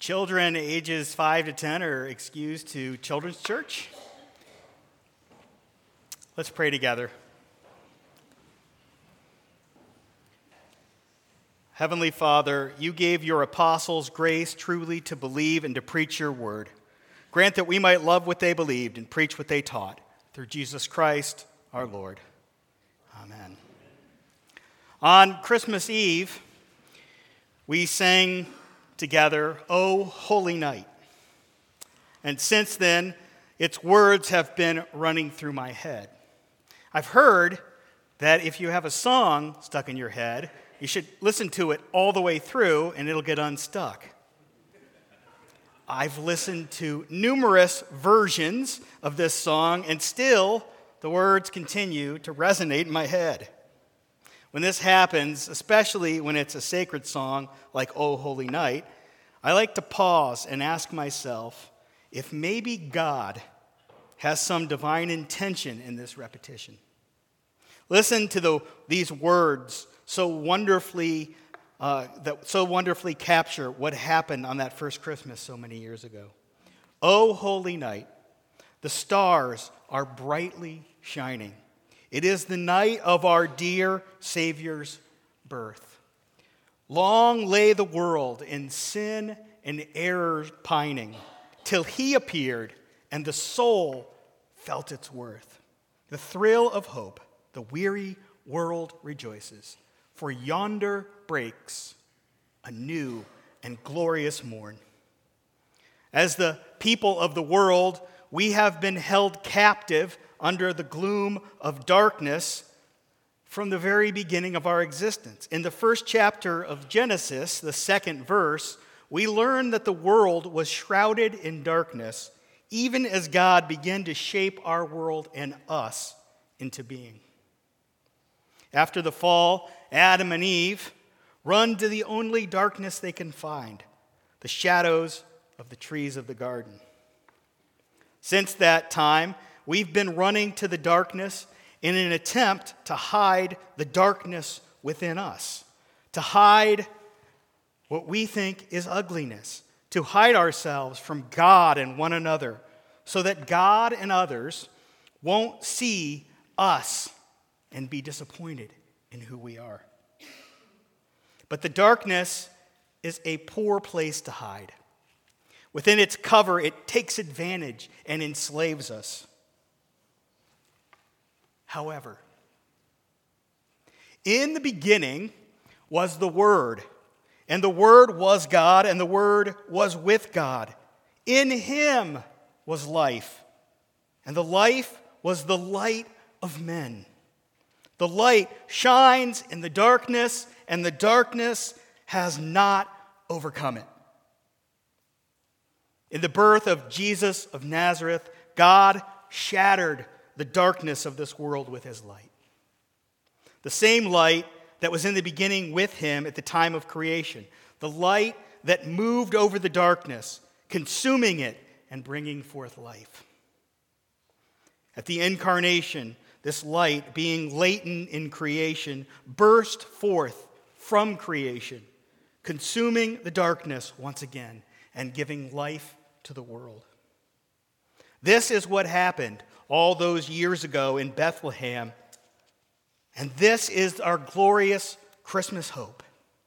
Children ages 5 to 10 are excused to Children's Church. Let's pray together. Heavenly Father, you gave your apostles grace truly to believe and to preach your word. Grant that we might love what they believed and preach what they taught. Through Jesus Christ, our Lord. Amen. On Christmas Eve, we sang together, "O Holy Night." And since then, its words have been running through my head. I've heard that if you have a song stuck in your head, you should listen to it all the way through and it'll get unstuck. I've listened to numerous versions of this song and still the words continue to resonate in my head. When this happens, especially when it's a sacred song like "O Holy Night," I like to pause and ask myself if maybe God has some divine intention in this repetition. Listen to these words so wonderfully capture what happened on that first Christmas so many years ago. O holy night, the stars are brightly shining. It is the night of our dear Savior's birth. Long lay the world in sin and error pining, till he appeared and the soul felt its worth. The thrill of hope, the weary world rejoices, for yonder breaks a new and glorious morn. As the people of the world, we have been held captive under the gloom of darkness from the very beginning of our existence. In the first chapter of Genesis, the second verse, we learn that the world was shrouded in darkness, even as God began to shape our world and us into being. After the fall, Adam and Eve run to the only darkness they can find, the shadows of the trees of the garden. Since that time, we've been running to the darkness in an attempt to hide the darkness within us, to hide what we think is ugliness, to hide ourselves from God and one another, so that God and others won't see us and be disappointed in who we are. But the darkness is a poor place to hide. Within its cover, it takes advantage and enslaves us. However, in the beginning was the Word, and the Word was God, and the Word was with God. In Him was life, and the life was the light of men. The light shines in the darkness, and the darkness has not overcome it. In the birth of Jesus of Nazareth, God shattered the darkness of this world with his light. The same light that was in the beginning with him at the time of creation. The light that moved over the darkness, consuming it and bringing forth life. At the incarnation, this light, being latent in creation, burst forth from creation, consuming the darkness once again and giving life to the world. This is what happened all those years ago in Bethlehem, and this is our glorious Christmas hope.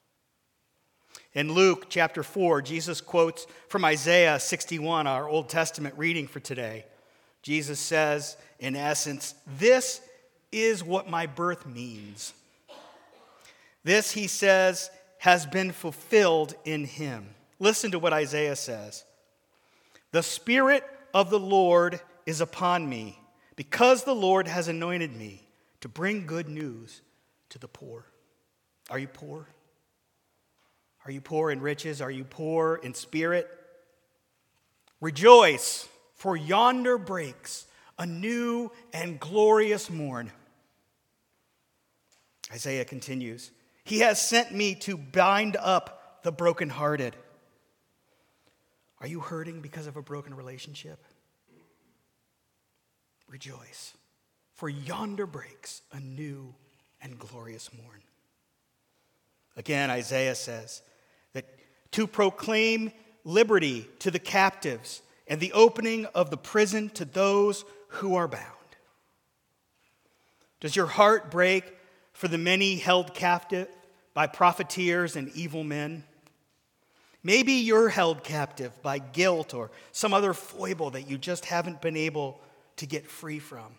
In Luke chapter 4, Jesus quotes from Isaiah 61, our Old Testament reading for today. Jesus says, in essence, "This is what my birth means." This, he says, has been fulfilled in him. Listen to what Isaiah says. "The Spirit of the Lord is upon me, because the Lord has anointed me to bring good news to the poor." Are you poor? Are you poor in riches? Are you poor in spirit? Rejoice, for yonder breaks a new and glorious morn. Isaiah continues, "He has sent me to bind up the brokenhearted." Are you hurting because of a broken relationship? Rejoice, for yonder breaks a new and glorious morn. Again, Isaiah says that to proclaim liberty to the captives and the opening of the prison to those who are bound. Does your heart break for the many held captive by profiteers and evil men? Maybe you're held captive by guilt or some other foible that you just haven't been able to get free from.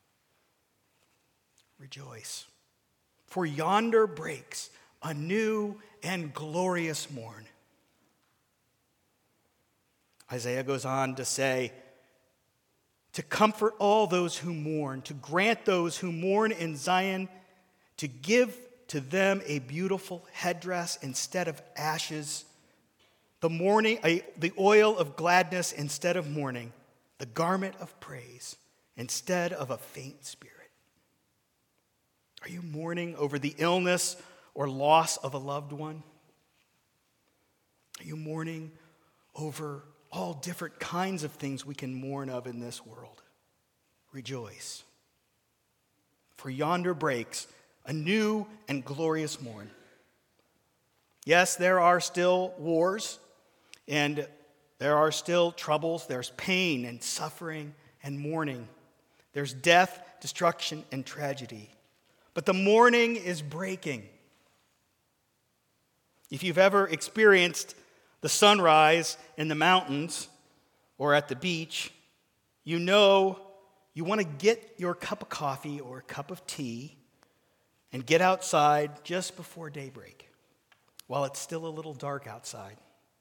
Rejoice, for yonder breaks a new and glorious morn. Isaiah goes on to say, to comfort all those who mourn, to grant those who mourn in Zion, to give to them a beautiful headdress instead of ashes, the oil of gladness instead of mourning, the garment of praise instead of a faint spirit. Are you mourning over the illness or loss of a loved one? Are you mourning over all different kinds of things we can mourn of in this world? Rejoice, for yonder breaks a new and glorious morn. Yes, there are still wars, and there are still troubles. There's pain and suffering and mourning. There's death, destruction, and tragedy. But the morning is breaking. If you've ever experienced the sunrise in the mountains or at the beach, you know you want to get your cup of coffee or a cup of tea and get outside just before daybreak while it's still a little dark outside.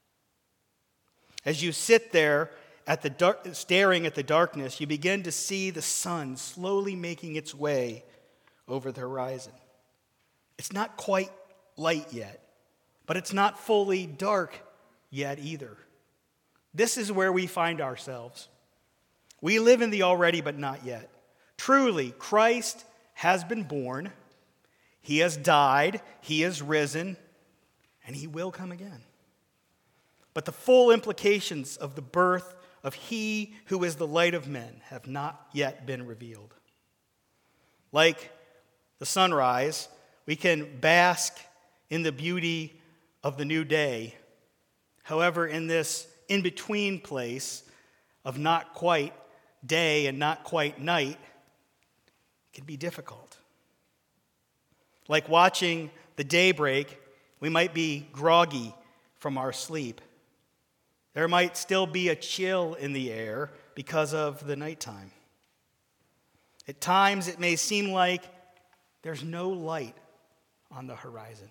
As you sit there staring at the darkness, you begin to see the sun slowly making its way over the horizon. It's not quite light yet, but it's not fully dark yet either. This is where we find ourselves. We live in the already but not yet. Truly, Christ has been born, he has died, he has risen, and he will come again. But the full implications of the birth of he who is the light of men have not yet been revealed. Like the sunrise, we can bask in the beauty of the new day. However, in this in-between place of not quite day and not quite night, it can be difficult. Like watching the daybreak, we might be groggy from our sleep. There might still be a chill in the air because of the nighttime. At times, it may seem like there's no light on the horizon.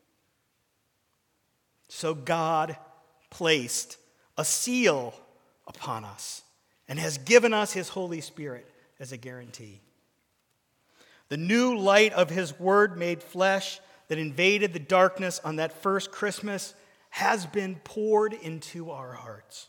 So God placed a seal upon us and has given us his Holy Spirit as a guarantee. The new light of his word made flesh that invaded the darkness on that first Christmas has been poured into our hearts.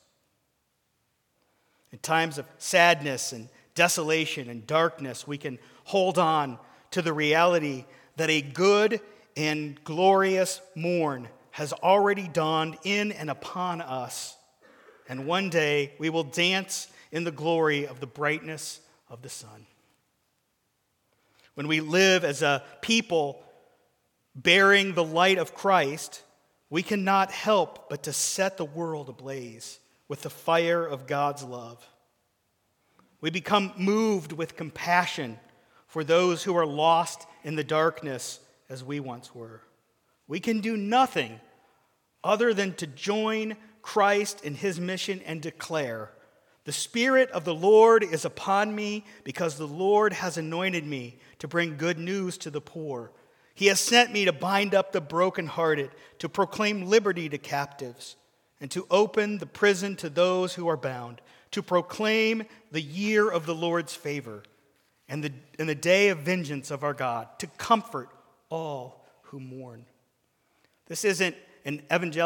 In times of sadness and desolation and darkness, we can hold on to the reality that a good and glorious morn has already dawned in and upon us, and one day we will dance in the glory of the brightness of the sun. When we live as a people bearing the light of Christ, we cannot help but to set the world ablaze with the fire of God's love. We become moved with compassion for those who are lost in the darkness as we once were. We can do nothing other than to join Christ in his mission and declare, "The Spirit of the Lord is upon me, because the Lord has anointed me to bring good news to the poor. He has sent me to bind up the brokenhearted, to proclaim liberty to captives, and to open the prison to those who are bound, to proclaim the year of the Lord's favor and the day of vengeance of our God, to comfort all who mourn." This isn't an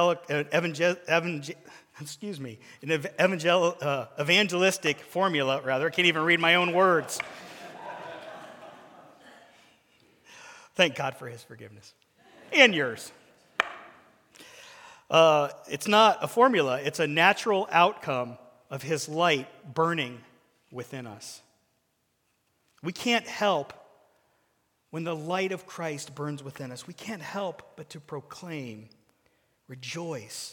evangelistic formula, rather. I can't even read my own words. Thank God for his forgiveness. And yours. It's not a formula. It's a natural outcome of his light burning within us. We can't help when the light of Christ burns within us. We can't help but to proclaim, "Rejoice,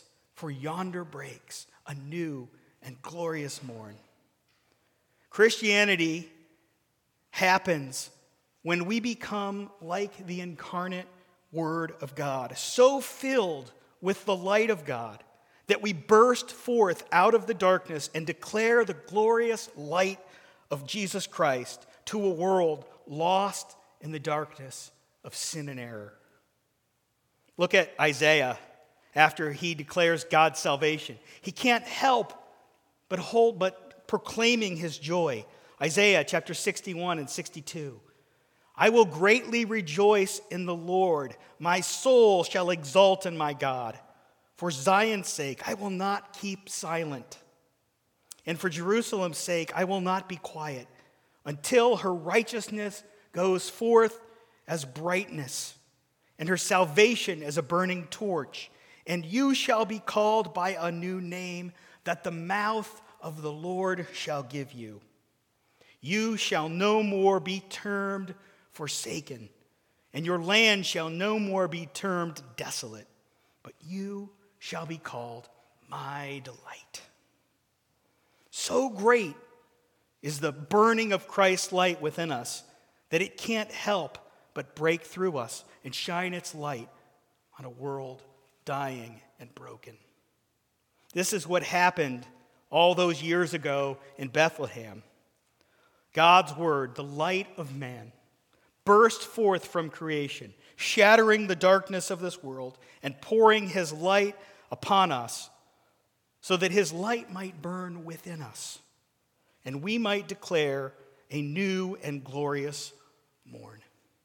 for yonder breaks a new and glorious morn. Christianity happens when we become like the incarnate Word of God, so filled with the light of God that we burst forth out of the darkness and declare the glorious light of Jesus Christ to a world lost in the darkness of sin and error. Look at Isaiah after he declares God's salvation. He can't help but proclaiming his joy. Isaiah chapter 61 and 62. I will greatly rejoice in the Lord. My soul shall exult in my God. For Zion's sake, I will not keep silent. And for Jerusalem's sake, I will not be quiet until her righteousness goes forth as brightness and her salvation as a burning torch. And you shall be called by a new name that the mouth of the Lord shall give you. You shall no more be termed forsaken, and your land shall no more be termed desolate, but you shall be called my delight. So great is the burning of Christ's light within us that it can't help but break through us and shine its light on a world dying and broken. This is what happened all those years ago in Bethlehem. God's word, the light of man, burst forth from creation, shattering the darkness of this world and pouring his light upon us so that his light might burn within us and we might declare a new and glorious morn.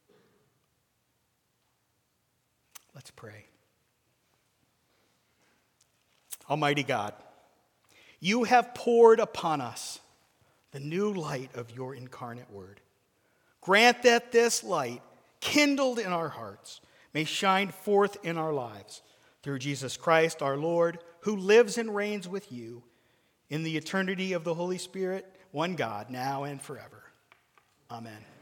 Let's pray. Almighty God, you have poured upon us the new light of your incarnate word. Grant that this light, kindled in our hearts, may shine forth in our lives through Jesus Christ our Lord, who lives and reigns with you in the eternity of the Holy Spirit, one God, now and forever. Amen.